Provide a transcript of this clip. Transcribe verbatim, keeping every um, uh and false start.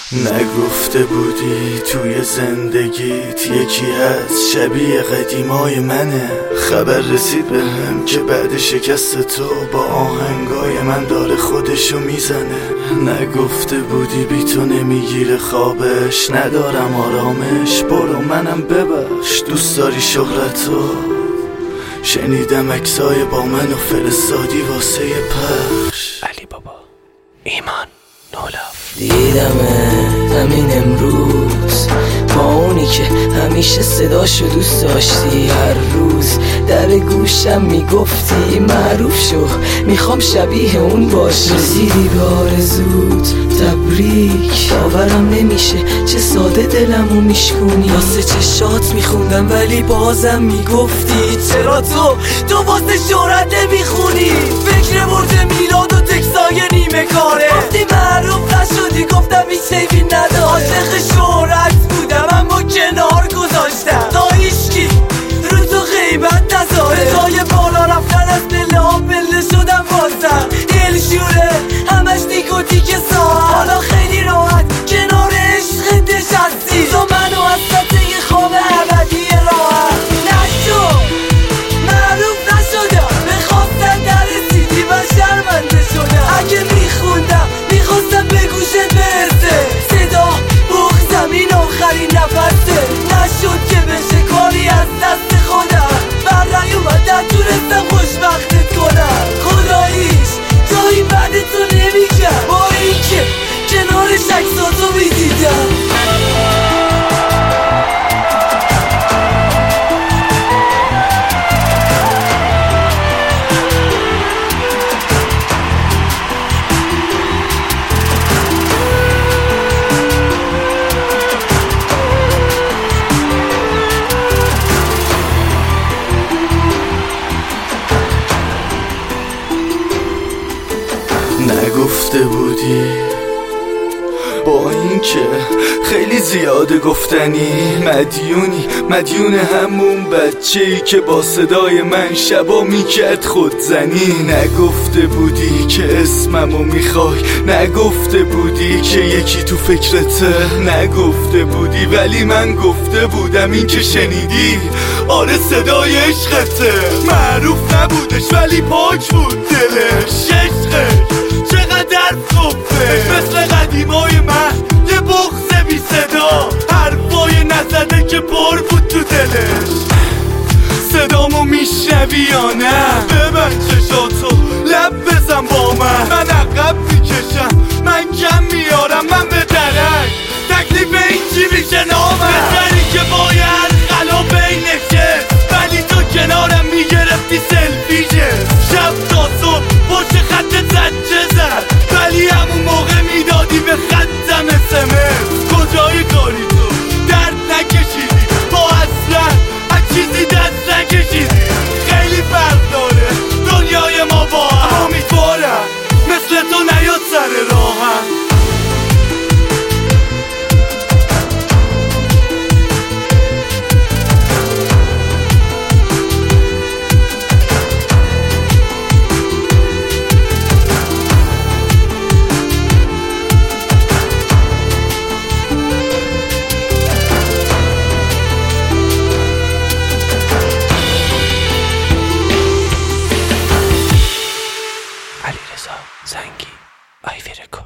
نگفته بودی توی زندگیت یکی هست شبیه قدیمای منه. خبر رسید بهم که بعد شکست تو با آهنگای من داره خودشو میزنه. نگفته بودی بی تو نمیگیره خوابش، ندارم آرامش، برو منم ببخش. دوست داری شهرتو؟ شنیدم عکسای با من و فرستادی واسه پخش. علی بابا ایمان نولاف. دیدمت همین امروز با اونی که همیشه صداشو دوست داشتی، هر روز در گوشم میگفتی معروف شو میخوام شبیه اون باشی. رسیدی به آرزوت تبریک، باورم نمیشه چه ساده دلمو میشکونی. واسه چشات میخوندم ولی بازم میگفتی چرا تو تو واسه شهرت نمیخونی. فکر برد میلاد و تکسای نیمه کاره، وقتی معروف نشدی گفتم این شیبی نداره. عاشق شهرت بودم اما کنار گذاشتم تا ایشکی رو تو غیبت نذاره. جای بالا رفتن از دل ها پله شدم بازم دلشوره همش نیکوتیک ساعت. حالا خیلی راحت کنار عشق نشستی تو منو از سطح خواب ابدی راحت. نشو معروف نشدم بخواستن نرسیدی و شرمنده شدم. اگه میخوندم میخواستم به گوشت برسه صدا بغ زمین آخرین نفسه. نشد که بشه کاری از دست خودم، برای اومدن تونستم خوشبختت کنم. خداییش تا این بعد تو نمیگم با اینکه کنارش عکساتو میدیدم. نگفته بودی با اینکه خیلی زیاده گفتنی، مدیونی مدیون همون بچه‌ای که با صدای من شبا میکرد خودزنی. نگفته بودی که اسممو میخوای، نگفته بودی که یکی تو فکرته، نگفته بودی ولی من گفته بودم. این که شنیدی آره صدای عشقته. معروف نبودش ولی پاک بود دلش، عشقش چقدر صفه مثل قدیمای من، یه بغض بی صدا حرفای نزده که پر بود تو دلش. صدامو میشنوی یا نه؟ ببند چشاتو لب بزن با من، من عقب میکشم من کم میارم من به درک. تکلیف این چی میشه نامم؟ بزنی که باید خلا بینشه ولی تو کنارم میگرفتی سلفیشه. شب تا صبح پشت خط زجه زد ولی همون موقع میدادی به خطم اسمس. کجای کاری تو درد نکشیدی با اصلا از چیزی دست نکشیدی. خیلی فرق داره دنیای ما با هم، امیدوارم مثل تو نیاد سر راهم. علیرضا زنگی آیوی رکورد.